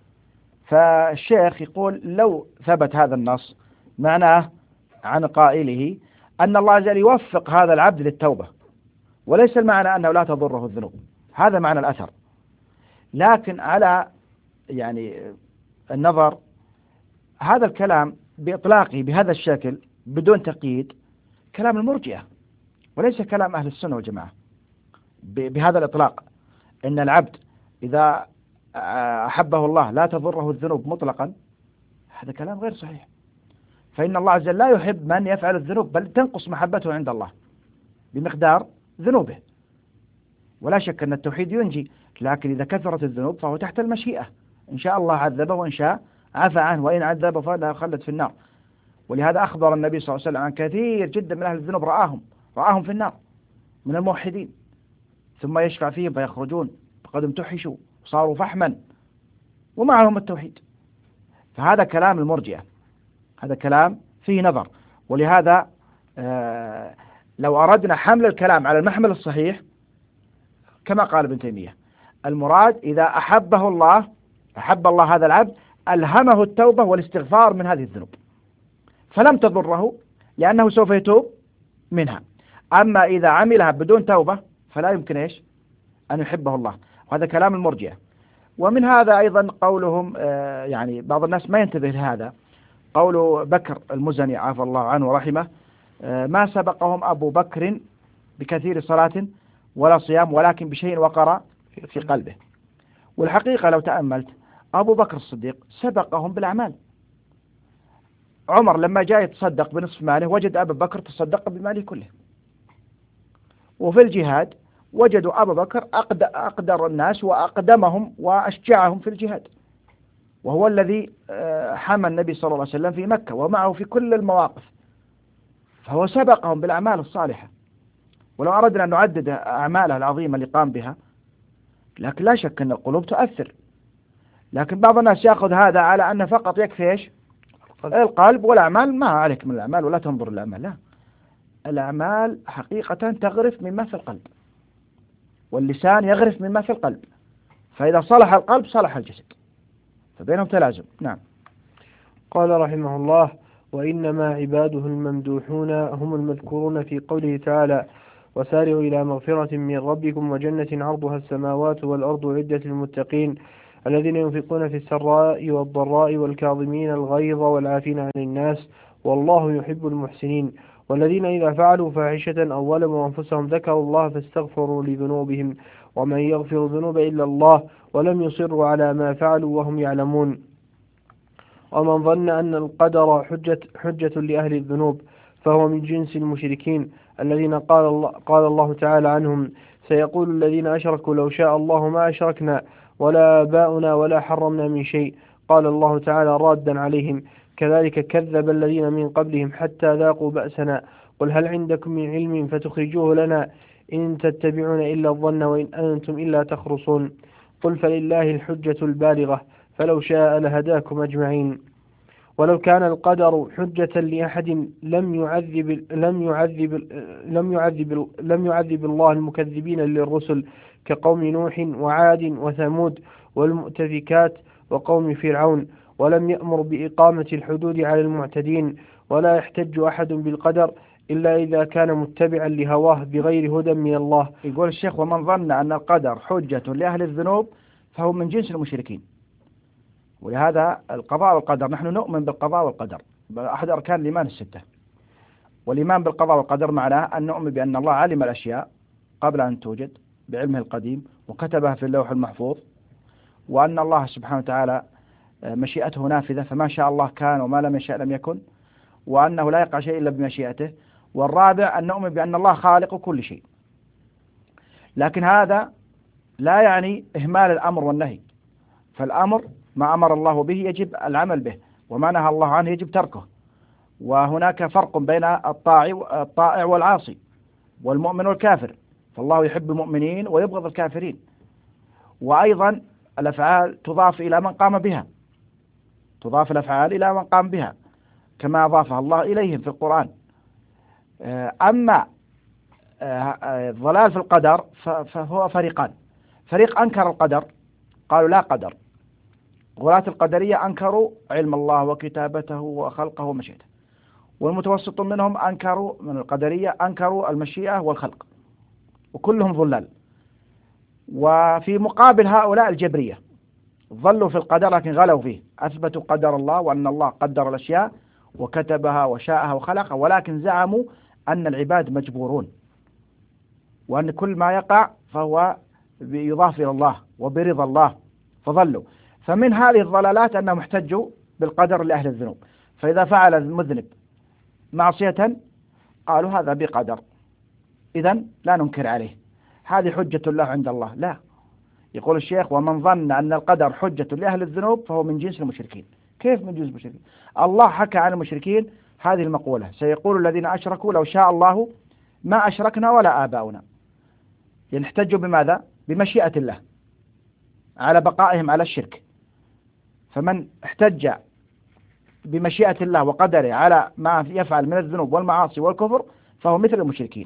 فالشيخ يقول لو ثبت هذا النص معناه عن قائله أن الله عز وجل يوفق هذا العبد للتوبة، وليس المعنى أنه لا تضره الذنوب، هذا معنى الأثر. لكن على يعني النظر هذا الكلام بإطلاقه بهذا الشكل بدون تقييد كلام المرجئة، وليس كلام أهل السنة والجماعة بهذا الإطلاق، إن العبد إذا أحبه الله لا تضره الذنوب مطلقا، هذا كلام غير صحيح. فإن الله عز وجل لا يحب من يفعل الذنوب، بل تنقص محبته عند الله بمقدار ذنوبه. ولا شك أن التوحيد ينجي، لكن إذا كثرت الذنوب فهو تحت المشيئة، إن شاء الله عذبه وإن شاء عفى عنه، وإن عذبه فلا خلد في النار. ولهذا أخبر النبي صلى الله عليه وسلم عن كثير جدا من أهل الذنوب رآهم رآهم في النار من الموحدين، ثم يشفع فيهم فيخرجون فقد امتحشوا وصاروا فحما ومعهم التوحيد. فهذا كلام المرجئة، هذا كلام فيه نظر. ولهذا آه لو أردنا حمل الكلام على المحمل الصحيح كما قال ابن تيمية، المراد إذا أحبه الله أحب الله هذا العبد ألهمه التوبة والاستغفار من هذه الذنوب فلم تضره لأنه سوف يتوب منها. أما إذا عملها بدون توبة فلا يمكن إيش أن يحبه الله، وهذا كلام المرجئة. ومن هذا أيضا قولهم آه يعني بعض الناس ما ينتبه لهذا، قول بكر المزني عافى الله عنه ورحمه آه ما سبقهم أبو بكر بكثير صلاة ولا صيام ولكن بشيء وقر في قلبه. والحقيقة لو تأملت أبو بكر الصديق سبقهم بالأعمال. عمر لما جاء يتصدق بنصف ماله وجد أبو بكر تصدق بماله كله. وفي الجهاد وجدوا أبو بكر أقدر الناس وأقدمهم وأشجعهم في الجهاد، وهو الذي حمى النبي صلى الله عليه وسلم في مكة ومعه في كل المواقف، فهو سبقهم بالأعمال الصالحة. ولو أردنا أن نعدد أعماله العظيمة اللي قام بها، لكن لا شك أن القلوب تؤثر. لكن بعض الناس يأخذ هذا على أن فقط يكفي إيش القلب، والأعمال ما عليك من الأعمال ولا تنظر الأعمال. لا، الأعمال حقيقة تغرف مما في القلب، واللسان يغرف مما في القلب، فإذا صلح القلب صلح الجسد، فبينهم تلازم. نعم. قال رحمه الله: وإنما عباده الممدوحون هم المذكورون في قوله تعالى: وسارعوا إلى مغفرة من ربكم وجنة عرضها السماوات والأرض عدة للمتقين الذين ينفقون في السراء والضراء والكاظمين الغيظ والعافين عن الناس والله يحب المحسنين والذين إذا فعلوا فاحشة أو ظلموا أنفسهم ذكروا الله فاستغفروا لذنوبهم ومن يغفر الذنوب إلا الله ولم يصروا على ما فعلوا وهم يعلمون. ومن ظن أن القدر حجة, حجة لأهل الذنوب فهو من جنس المشركين الذين قال الله, قال الله تعالى عنهم: سيقول الذين أشركوا لو شاء الله ما أشركنا ولا آباؤنا ولا حرمنا من شيء. قال الله تعالى رادا عليهم: كذلك كذب الذين من قبلهم حتى ذاقوا بأسنا قل هل عندكم من علم فتخرجوه لنا إن تتبعون إلا الظن وإن أنتم إلا تخرصون. قل فلله الحجة البالغة فلو شاء لهداكم أجمعين. ولو كان القدر حجة لأحد لم يعذب لم يعذب لم يعذب لم يعذب الله المكذبين للرسل كقوم نوح وعاد وثمود والمؤتفكات وقوم فرعون، ولم يأمر بإقامة الحدود على المعتدين. ولا يحتج أحد بالقدر إلا إذا كان متبعا لهواه بغير هدى من الله. يقول الشيخ: ومن ظن أن القدر حجة لأهل الذنوب فهو من جنس المشركين. ولهذا القضاء والقدر، نحن نؤمن بالقضاء والقدر، أحد أركان الإيمان الستة. والإيمان بالقضاء والقدر معناه أن نؤمن بأن الله علم الأشياء قبل أن توجد بعلمه القديم وكتبها في اللوح المحفوظ، وأن الله سبحانه وتعالى مشيئته نافذة، فما شاء الله كان وما لم يشاء لم يكن، وأنه لا يقع شيء إلا بمشيئته. والرابع أن نؤمن بأن الله خالق كل شيء. لكن هذا لا يعني إهمال الأمر والنهي، فالأمر ما أمر الله به يجب العمل به، وما نهى الله عنه يجب تركه. وهناك فرق بين الطائع والعاصي والمؤمن والكافر، فالله يحب المؤمنين ويبغض الكافرين. وأيضا الأفعال تضاف إلى من قام بها، تضاف الأفعال إلى من قام بها كما أضافها الله إليهم في القرآن. أما الضلال في القدر فهو فريقان: فريق أنكر القدر قالوا لا قدر، غلاة القدرية أنكروا علم الله وكتابته وخلقه ومشيئته، والمتوسط منهم أنكروا من القدرية أنكروا المشيئة والخلق، وكلهم ضلال. وفي مقابل هؤلاء الجبرية ظلوا في القدر لكن غلوا فيه، أثبتوا قدر الله وأن الله قدر الأشياء وكتبها وشاءها وخلقها، ولكن زعموا أن العباد مجبورون، وأن كل ما يقع فهو يضاف إلى الله وبرضا الله، فظلوا. فمن هذه الضلالات أنهم احتجوا بالقدر لأهل الذنوب، فإذا فعل المذنب معصية قالوا هذا بقدر، إذن لا ننكر عليه، هذه حجة الله عند الله. لا، يقول الشيخ: ومن ظن أن القدر حجة لأهل الذنوب فهو من جنس المشركين. كيف من جنس المشركين؟ الله حكى عن المشركين هذه المقولة: سيقول الذين أشركوا لو شاء الله ما أشركنا ولا آباؤنا. يعني احتجوا بماذا؟ بمشيئة الله على بقائهم على الشرك. فمن احتج بمشيئة الله وقدره على ما يفعل من الذنوب والمعاصي والكفر فهو مثل المشركين.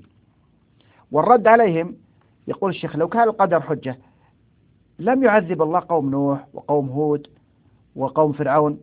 والرد عليهم يقول الشيخ: لو كان القدر حجة لم يعذب الله قوم نوح وقوم هود وقوم فرعون،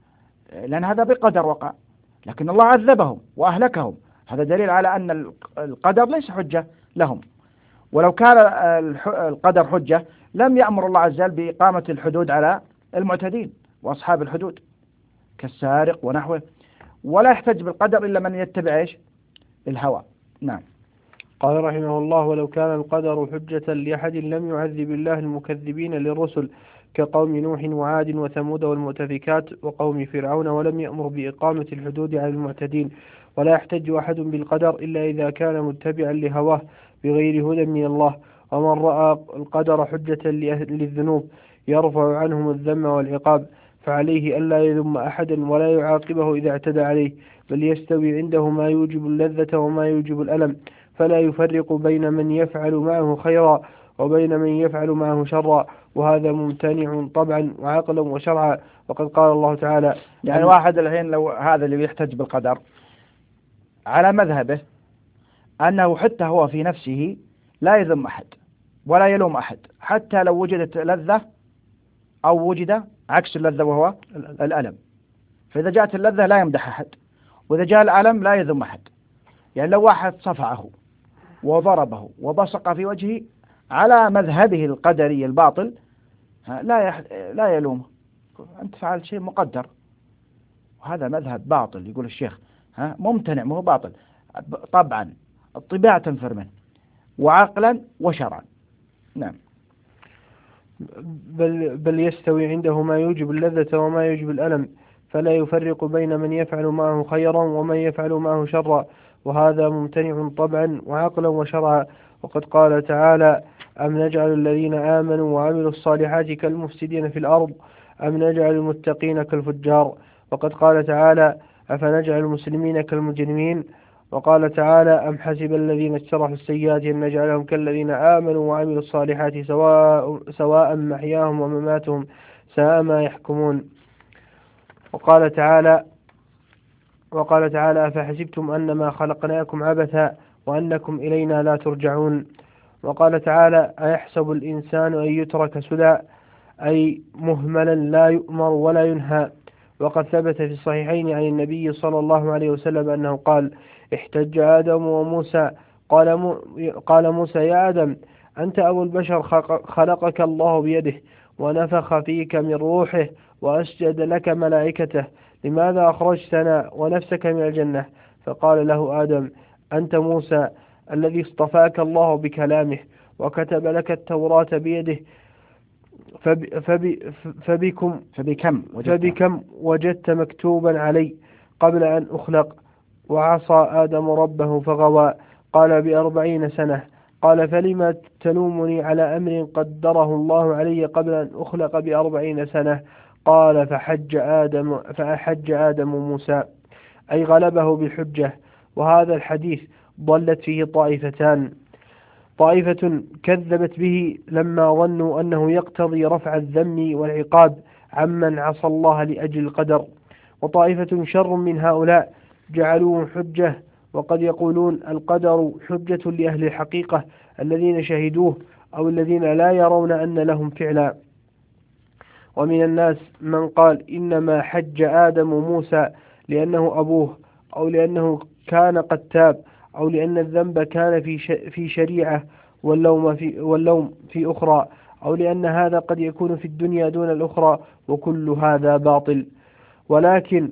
لأن هذا بقدر وقع، لكن الله عذبهم وأهلكهم. هذا دليل على أن القدر ليس حجة لهم. ولو كان القدر حجة لم يأمر الله عز وجل بإقامة الحدود على المعتدين وأصحاب الحدود كالسارق ونحوه. ولا يحتج بالقدر إلا من يتبع إيش؟ الهوى. نعم. قال رحمه الله: ولو كان القدر حجة لأحد لم يعذب الله المكذبين للرسل كقوم نوح وعاد وثمود والمؤتفكات وقوم فرعون، ولم يأمر بإقامة الحدود على المعتدين. ولا يحتج أحد بالقدر إلا إذا كان متبعا لهواه بغير هدى من الله. ومن رأى القدر حجة للذنوب يرفع عنهم الذم والعقاب، فعليه ألا يذم أحدا ولا يعاقبه إذا اعتدى عليه، بل يستوي عنده ما يوجب اللذة وما يوجب الألم، فلا يفرق بين من يفعل معه خيرا وبين من يفعل معه شرا، وهذا ممتنع طبعا وعقلا وشرعا. وقد قال الله تعالى: يعني واحد الحين لو هذا اللي يحتج بالقدر على مذهبه أنه حتى هو في نفسه لا يذم أحد ولا يلوم أحد، حتى لو وجدت لذة أو وجد عكس اللذة وهو الألم. فإذا جاءت اللذة لا يمدح أحد، وإذا جاء الألم لا يذم أحد. يعني لو واحد صفعه وضربه وبصق في وجهه على مذهبه القدري الباطل لا يح... لا يلومه، أنت فعلت شيء مقدر، وهذا مذهب باطل. يقول الشيخ ها ممتنع مو باطل طبعا، الطباع تنفر منه وعقلا وشرعا. نعم. بل, بل يستوي عنده ما يوجب اللذة وما يوجب الألم، فلا يفرق بين من يفعل معه خيرا ومن يفعل معه شرا، وهذا ممتنع طبعا وعقلا وشرعا. وقد قال تعالى: أم نجعل الذين آمنوا وعملوا الصالحات كالمفسدين في الأرض أم نجعل المتقين كالفجار. وقد قال تعالى أفنجعل المسلمين كالمجرمين. وقال تعالى أم حسب الذين اجترحوا السيئات أن نجعلهم كالذين آمنوا وعملوا الصالحات سواء, سواء محياهم ومماتهم ساء ما يحكمون. وقال تعالى وقال تعالى أفحسبتم أنما خلقناكم عبثا وأنكم إلينا لا ترجعون. وقال تعالى أيحسب الإنسان أن يترك سدى أي مهملا لا يؤمر ولا ينهى. وقد ثبت في الصحيحين عن النبي صلى الله عليه وسلم أنه قال احتج آدم وموسى قال, مو قال موسى يا آدم أنت أبو البشر خلقك الله بيده ونفخ فيك من روحه وأسجد لك ملائكته لماذا أخرجتنا ونفسك من الجنة؟ فقال له آدم أنت موسى الذي اصطفاك الله بكلامه وكتب لك التوراة بيده فب فب فبكم فبكم وجدت, فبكم وجدت مكتوبا علي قبل أن أخلق. وعصى آدم ربه فغوى قال بأربعين سنة. قال فلما تلومني على أمر قدره الله علي قبل أن أخلق بأربعين سنة؟ قال فحج آدم, فأحج آدم موسى أي غلبه بالحجة. وهذا الحديث ضلت فيه طائفتان، طائفة كذبت به لما ظنوا أنه يقتضي رفع الذم والعقاب عمن عصى الله لأجل القدر، وطائفة شر من هؤلاء جعلوه حجة وقد يقولون القدر حجة لأهل الحقيقة الذين شهدوه أو الذين لا يرون أن لهم فعلا. ومن الناس من قال إنما حج آدم موسى لأنه أبوه أو لأنه كان قد تاب أو لأن الذنب كان في في شريعة واللوم في واللوم في أخرى أو لأن هذا قد يكون في الدنيا دون الأخرى، وكل هذا باطل. ولكن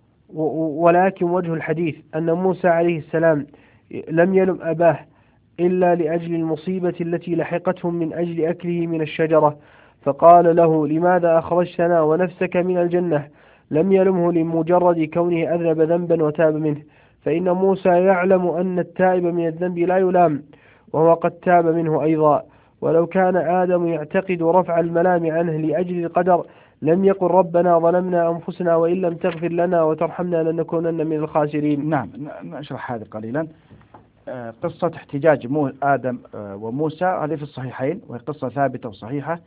ولكن وجه الحديث أن موسى عليه السلام لم يلم أباه إلا لأجل المصيبة التي لحقتهم من أجل أكله من الشجرة، فقال له لماذا أخرجتنا ونفسك من الجنة؟ لم يلمه لمجرد كونه أذنب ذنبا وتاب منه، فإن موسى يعلم أن التائب من الذنب لا يلام وهو قد تاب منه أيضا. ولو كان آدم يعتقد رفع الملام عنه لأجل القدر لم يقل ربنا ظلمنا أنفسنا وإن لم تغفر لنا وترحمنا لنكونن من الخاسرين. نعم، نشرح هذا قليلا. قصة احتجاج آدم وموسى هذه في الصحيحين وهي قصة ثابتة وصحيحة،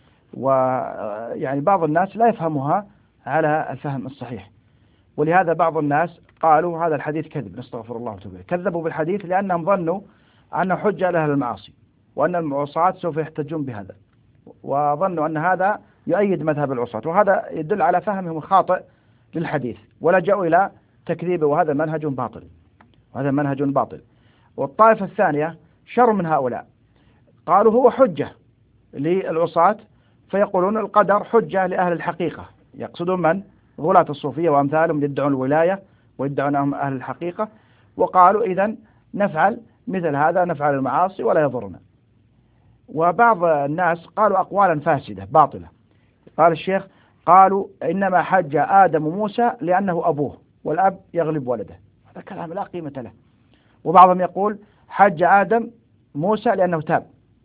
ويعني بعض الناس لا يفهمها على الفهم الصحيح، ولهذا بعض الناس قالوا هذا الحديث كذب، نستغفر الله وتوب إليه. كذبوا بالحديث لأنهم ظنوا أنه حجة لأهل المعاصي وأن العصاة سوف يحتجون بهذا، وظنوا أن هذا يؤيد مذهب العصاة، وهذا يدل على فهمهم الخاطئ للحديث، ولجأوا إلى تكذيبه، وهذا منهج باطل وهذا منهج باطل. والطائفة الثانية شر من هؤلاء، قالوا هو حجة للعصاة، فيقولون القدر حجة لأهل الحقيقة، يقصدون من؟ غلاة الصوفية وأمثالهم يدعون الولاية ويدعون أنهم أهل الحقيقة، وقالوا إذن نفعل مثل هذا، نفعل المعاصي ولا يضرنا. وبعض الناس قالوا أقوالا فاسدة باطلة. قال الشيخ قالوا إنما حج آدم موسى لأنه أبوه والأب يغلب ولده، هذا كلام لا قيمة له. وبعضهم يقول حج آدم موسى لأنه تاب،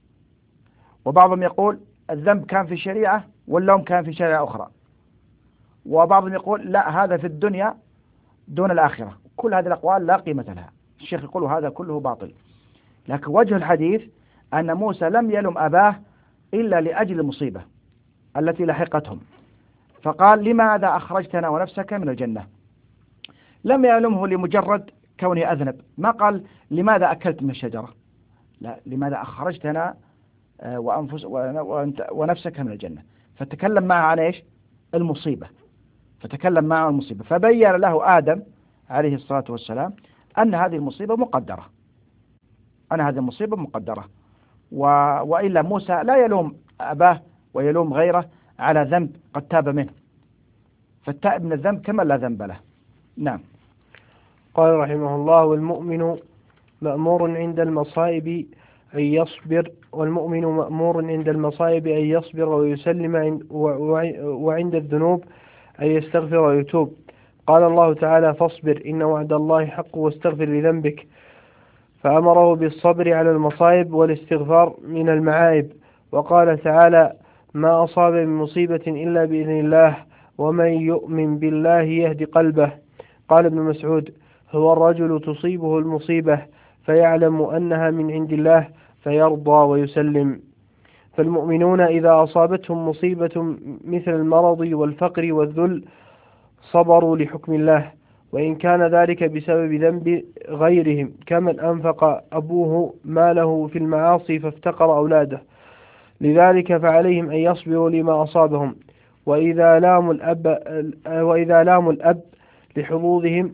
وبعضهم يقول الذنب كان في شريعة واللوم كان في شريعة أخرى، وبعضهم يقول لا هذا في الدنيا دون الآخرة. كل هذه الأقوال لا قيمة لها. الشيخ يقول هذا كله باطل. لكن وجه الحديث أن موسى لم يلم أباه إلا لأجل المصيبة التي لحقتهم، فقال لماذا أخرجتنا ونفسك من الجنة؟ لم يلمه لمجرد كونه أذنب، ما قال لماذا أكلت من الشجرة، لا، لماذا أخرجتنا وأنفس ونفسك من الجنة. فتكلم معه عن إيش؟ المصيبة، فتكلم معه المصيبة، فبين له آدم عليه الصلاة والسلام أن هذه المصيبة مقدرة، أن هذه المصيبة مقدرة. و... وإلا موسى لا يلوم أباه ويلوم غيره على ذنب قد تاب منه، فالتائب من الذنب كما لا ذنب له. نعم. قال رحمه الله والمؤمن مأمور عند المصائب أن يصبر والمؤمن مأمور عند المصائب أن يصبر ويسلم عند وعند الذنوب أن يستغفر ويتوب. قال الله تعالى فاصبر إن وعد الله حق واستغفر لذنبك. فأمره بالصبر على المصائب والاستغفار من المعائب. وقال تعالى: ما أصاب من مصيبة إلا بإذن الله ومن يؤمن بالله يهد قلبه. قال ابن مسعود: هو الرجل تصيبه المصيبة فيعلم أنها من عند الله فيرضى ويسلم. فالمؤمنون إذا أصابتهم مصيبة مثل المرض والفقر والذل صبروا لحكم الله، وإن كان ذلك بسبب ذنب غيرهم، كمن أنفق أبوه ماله في المعاصي فافتقر أولاده، لذلك فعليهم أن يصبروا لما أصابهم. وإذا لاموا الأب, وإذا لاموا الأب لحظوظهم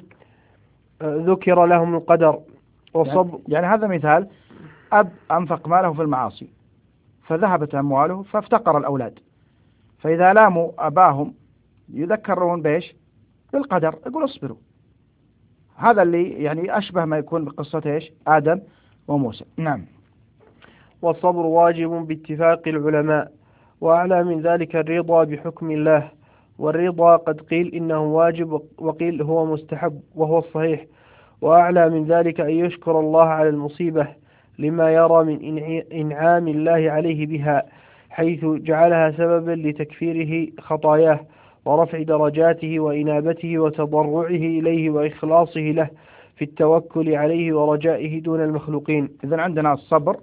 ذكر لهم القدر وصبر. يعني, يعني هذا مثال: أب أنفق ماله في المعاصي فذهبت أمواله فافتقر الأولاد، فإذا لاموا أباهم يذكرون بإيش؟ بالقدر، يقول اصبروا. هذا اللي يعني أشبه ما يكون بقصة إيش؟ آدم وموسى. نعم. والصبر واجب باتفاق العلماء، وأعلى من ذلك الرضا بحكم الله. والرضا قد قيل إنه واجب وقيل هو مستحب، وهو الصحيح. وأعلى من ذلك أن يشكر الله على المصيبة لما يرى من إنعام الله عليه بها، حيث جعلها سببا لتكفيره خطاياه ورفع درجاته وإنابته وتضرعه إليه وإخلاصه له في التوكل عليه ورجائه دون المخلوقين. إذن عندنا الصبر،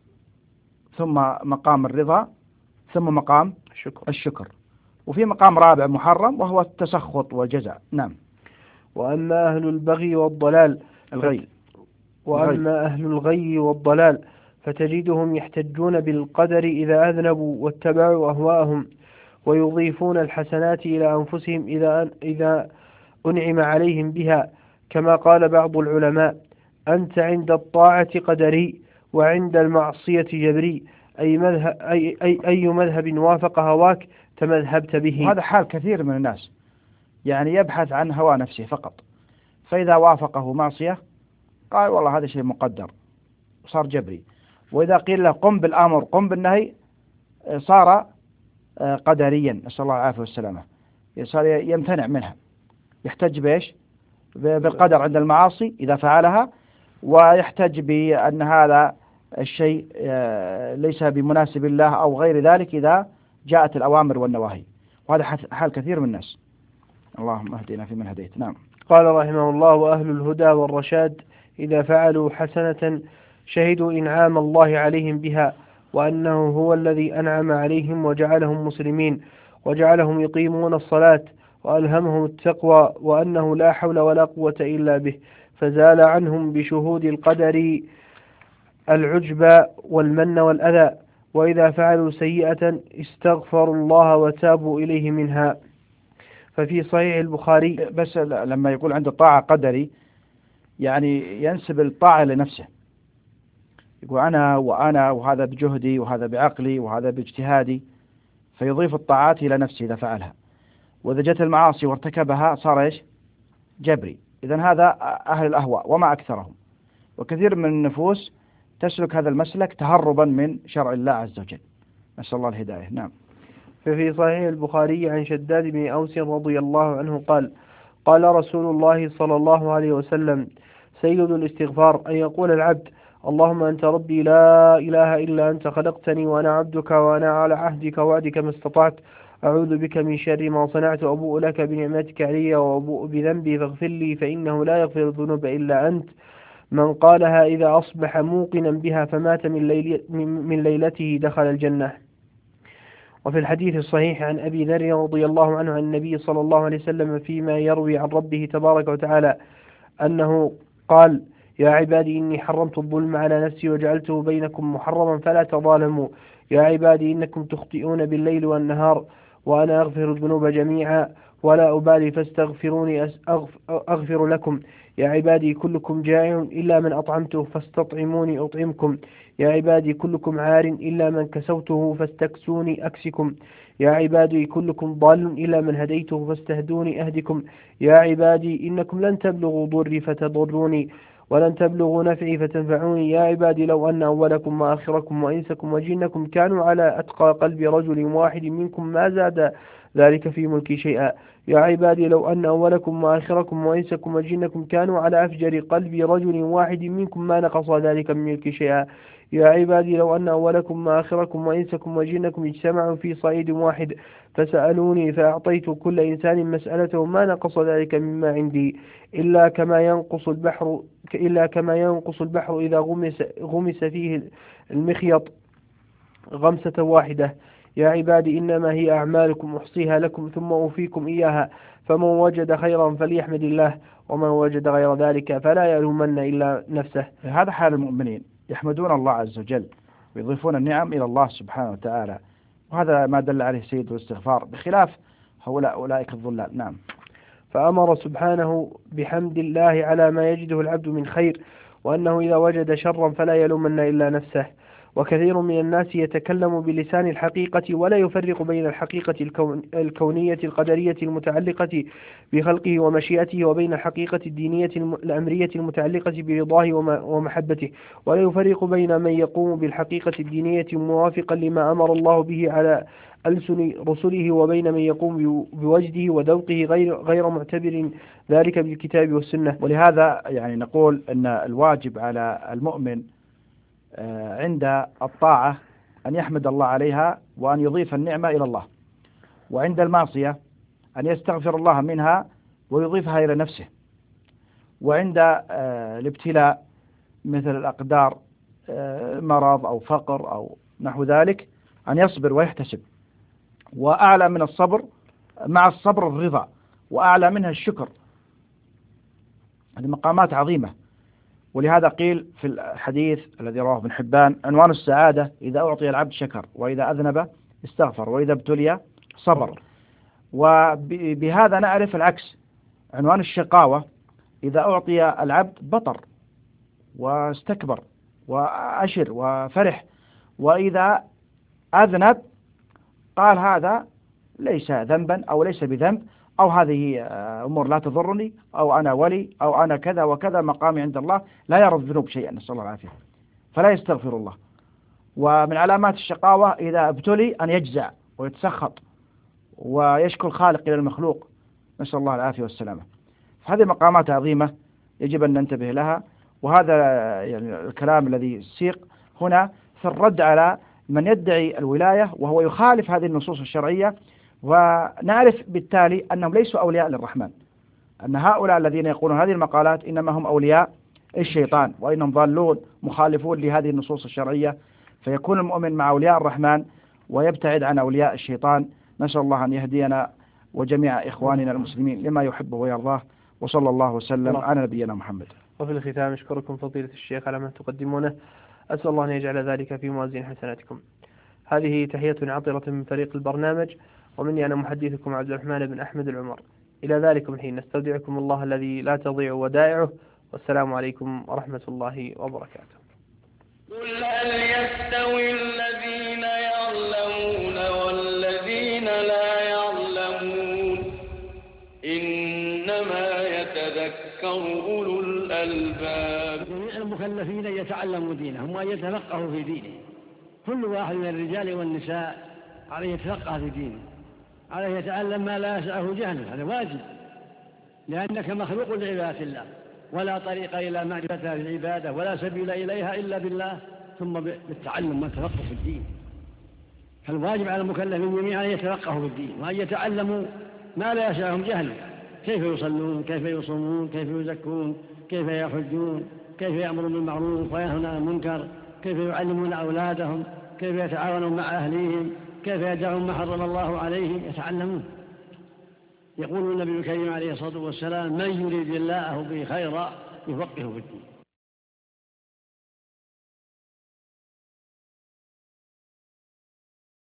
ثم مقام الرضا، ثم مقام الشكر, الشكر. وفي مقام رابع محرم وهو التسخط والجزاء. نعم. وأما أهل البغي والضلال الغي وأما أهل الغي والضلال فتجدهم يحتجون بالقدر إذا أذنبوا واتبعوا أهواءهم، ويضيفون الحسنات إلى أنفسهم إذا إذا أنعم عليهم بها، كما قال بعض العلماء: أنت عند الطاعة قدري وعند المعصية جبري، أي مذهب أي أي أي مذهب وافق هواك تمذهبت به. وهذا حال كثير من الناس، يعني يبحث عن هوى نفسه فقط، فإذا وافقه معصية قال والله هذا شيء مقدر وصار جبري، وإذا قيل له قم بالأمر قم بالنهي صار قدريا، نسأل الله العافية والسلامة، صار يمتنع منها، يحتج بإيش؟ بالقدر عند المعاصي إذا فعلها، ويحتج بأن هذا الشيء ليس بمناسب الله أو غير ذلك إذا جاءت الأوامر والنواهي. وهذا حال كثير من الناس. اللهم اهدنا فيمن هديت. نعم. قال رحمه الله: وأهل الهدى والرشاد إذا فعلوا حسنة شهدوا إنعام الله عليهم بها، وأنه هو الذي أنعم عليهم وجعلهم مسلمين وجعلهم يقيمون الصلاة وألهمهم التقوى، وأنه لا حول ولا قوة إلا به، فزال عنهم بشهود القدر العجب والمن والأذى. وإذا فعلوا سيئة استغفروا الله وتابوا إليه منها. ففي صحيح البخاري. بس لما يقول عند الطاعة قدري يعني ينسب الطاعة لنفسه، يقول أنا وأنا وهذا بجهدي وهذا بعقلي وهذا باجتهادي، فيضيف الطاعات إلى نفسه إذا فعلها. وإذا جت المعاصي وارتكبها صار إيش؟ جبري. إذن هذا أهل الأهواء وما أكثرهم، وكثير من النفوس تسلك هذا المسلك تهربا من شرع الله عز وجل، نسأل الله الهداية. نعم. ففي صحيح البخاري عن شداد بن أوس رضي الله عنه قال: قال رسول الله صلى الله عليه وسلم: سيد الاستغفار أن يقول العبد: اللهم أنت ربي لا إله إلا أنت، خلقتني وأنا عبدك وأنا على عهدك ووعدك ما استطعت، أعوذ بك من شر ما صنعت، أبوء لك بنعمتك علي وأبوء بذنبي فاغفر لي فإنه لا يغفر الذنوب إلا أنت. من قالها إذا أصبح موقنا بها فمات من, ليل من ليلته دخل الجنة. وفي الحديث الصحيح عن أبي ذر رضي الله عنه عن النبي صلى الله عليه وسلم فيما يروي عن ربه تبارك وتعالى أنه قال: يا عبادي إني حرمت الظلم على نفسي وجعلته بينكم محرما فلا تظالموا، يا عبادي إنكم تخطئون بالليل والنهار وأنا أغفر الذنوب جميعا ولا أبالي فاستغفروني أغفر لكم، يا عبادي كلكم جائع إلا من أطعمته فاستطعموني أطعمكم، يا عبادي كلكم عار إلا من كسوته فاستكسوني أكسكم، يا عبادي كلكم ضال إلا من هديته فاستهدوني أهدكم، يا عبادي إنكم لن تبلغوا ضري فتضروني ولن تبلغوا نفعي فتنفعوني، يا عبادي لو أن أولكم وآخركم وإنسكم وجنكم كانوا على أتقى قلب رجل واحد منكم ما زاد ذلك في ملكي شيئا. يا عبادي لو أن أولكم وآخركم وإنسكم وجنكم كانوا على أفجر قلب رجل واحد منكم ما نقص ذلك من ملكي شيئا. يا عبادي لو أن أولكم وآخركم وإنسكم وجنكم اجتمعوا في صعيد واحد فسألوني فأعطيت كل إنسان مسألته ما نقص ذلك مما عندي إلا كما ينقص البحر إلا كما ينقص البحر إذا غمس غمس فيه المخيط غمسة واحدة. يا عبادي إنما هي أعمالكم أحصيها لكم ثم أوفيكم إياها، فمن وجد خيرا فليحمد الله، ومن وجد غير ذلك فلا يلومن إلا نفسه. هذا حال المؤمنين، يحمدون الله عز وجل ويضيفون النعم إلى الله سبحانه وتعالى، وهذا ما دل عليه سيد الاستغفار، بخلاف هؤلاء أولئك الظلال. نعم. فأمر سبحانه بحمد الله على ما يجده العبد من خير، وأنه إذا وجد شرا فلا يلومن إلا نفسه. وكثير من الناس يتكلم بلسان الحقيقة ولا يفرق بين الحقيقة الكون الكونية القدرية المتعلقة بخلقه ومشيئته وبين الحقيقة الدينية الأمرية المتعلقة برضاه ومحبته، ولا يفرق بين من يقوم بالحقيقة الدينية موافقا لما أمر الله به على ألسن رسله وبين من يقوم بوجده وذوقه غير غير معتبر ذلك بالكتاب والسنة. ولهذا يعني نقول أن الواجب على المؤمن عند الطاعة أن يحمد الله عليها وأن يضيف النعمة إلى الله، وعند المعصية أن يستغفر الله منها ويضيفها إلى نفسه، وعند الابتلاء مثل الأقدار مرض أو فقر أو نحو ذلك أن يصبر ويحتسب. وأعلى من الصبر مع الصبر الرضا، وأعلى منها الشكر. هذه مقامات عظيمة. ولهذا قيل في الحديث الذي رواه ابن حبان: عنوان السعادة إذا أعطي العبد شكر، وإذا أذنب استغفر، وإذا ابتلي صبر. وبهذا نعرف العكس، عنوان الشقاوة إذا أعطي العبد بطر واستكبر وأشر وفرح، وإذا أذنب قال هذا ليس ذنبا أو ليس بذنب، أو هذه أمور لا تضرني، أو أنا ولي، أو أنا كذا وكذا، مقامي عند الله لا يرى الذنوب شيئا، نسأل الله العافية، فلا يستغفر الله. ومن علامات الشقاوة إذا ابتلي أن يجزع ويتسخط ويشكو الخالق إلى المخلوق، نسأل الله العافية والسلامة. هذه مقامات عظيمة يجب أن ننتبه لها. وهذا يعني الكلام الذي سيق هنا في الرد على من يدعي الولاية وهو يخالف هذه النصوص الشرعية، ونعرف بالتالي أنهم ليسوا أولياء للرحمن، أن هؤلاء الذين يقولون هذه المقالات إنما هم أولياء الشيطان، وإنهم ضالون مخالفون لهذه النصوص الشرعية. فيكون المؤمن مع أولياء الرحمن ويبتعد عن أولياء الشيطان. نسأل الله أن يهدينا وجميع إخواننا المسلمين لما يحبه ويرضاه، وصلى الله وسلم على نبينا محمد. وفي الختام أشكركم فضيلة الشيخ على ما تقدمونه، أسأل الله أن يجعل ذلك في موازين حسناتكم. هذه تحية عطرة من فريق البرنامج، ومني أنا محدثكم عبد الرحمن بن أحمد العمر. إلى ذلكم الحين نستودعكم الله الذي لا تضيع ودائعه، والسلام عليكم ورحمة الله وبركاته. قل هل يستوي الذين يعلمون والذين لا يعلمون إنما يتذكر أولو الألباب. جميع المكلفين يتعلموا دينهم وأن يتفقهوا في دينه. كل واحد من الرجال والنساء عليه يتفقه في دينه، عليه يتعلم ما لا يسعه جهله، هذا واجب، لأنك مخلوق لعبادة الله، ولا طريق إلى معرفة العبادة ولا سبيل إليها إلا بالله، ثم بالتعلم والتفقه في الدين. فالواجب على المكلفين جميعا أن يتفقهوا في الدين وأن يتعلموا ما لا يسعهم جهله، كيف يصلون، كيف يصومون، كيف يزكون، كيف يحجون، كيف يأمرون بالمعروف وينهون عن المنكر، كيف يعلمون أولادهم، كيف يتعاونون مع أهليهم، كيف يدعون ما حرم الله عليهم، يتعلمون. يقول النبي الكريم عليه الصلاة والسلام: من يريد الله به خيرا يفقهه في الدين.